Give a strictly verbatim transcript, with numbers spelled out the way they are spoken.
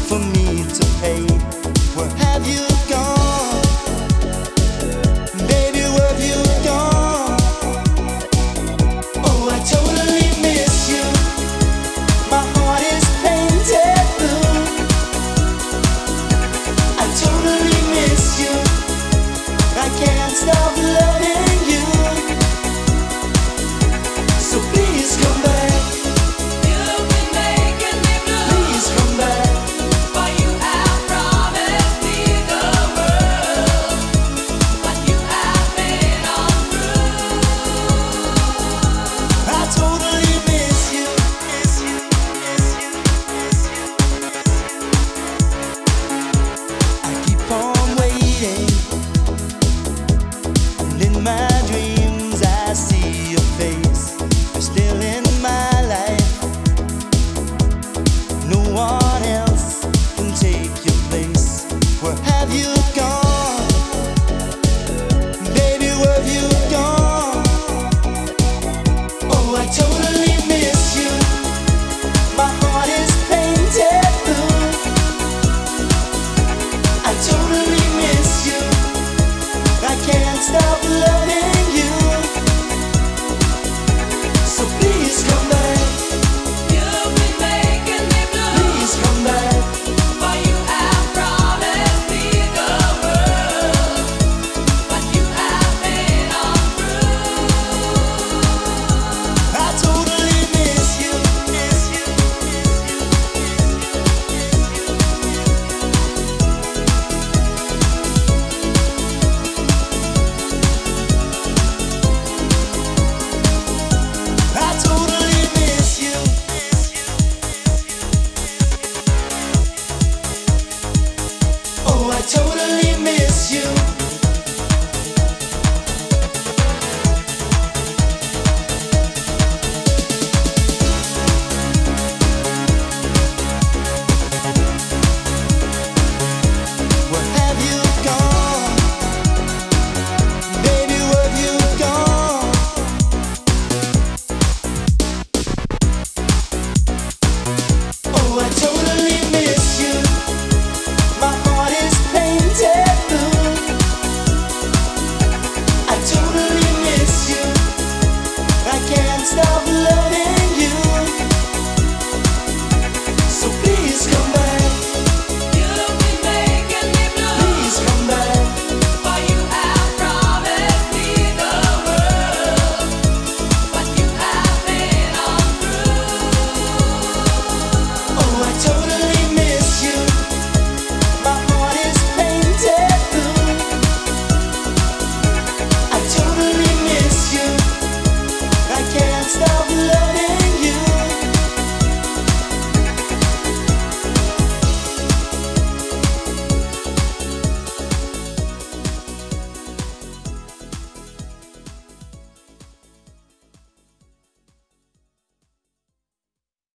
for me to pay. Where have you gone? Baby, where have you gone? Oh, I totally miss you. My heart is painted blue. I totally miss you. I can't stop loving you. So please come back. You've been making me blue. Please come back. For you have promised me the world, but you have been untrue. I totally miss you. Miss you. Miss you. Miss you. I keep on waiting, and in my dreams I see your face. You're still in my life. No one else can take your place. Where have you gone? Baby, where have you gone? Oh, I totally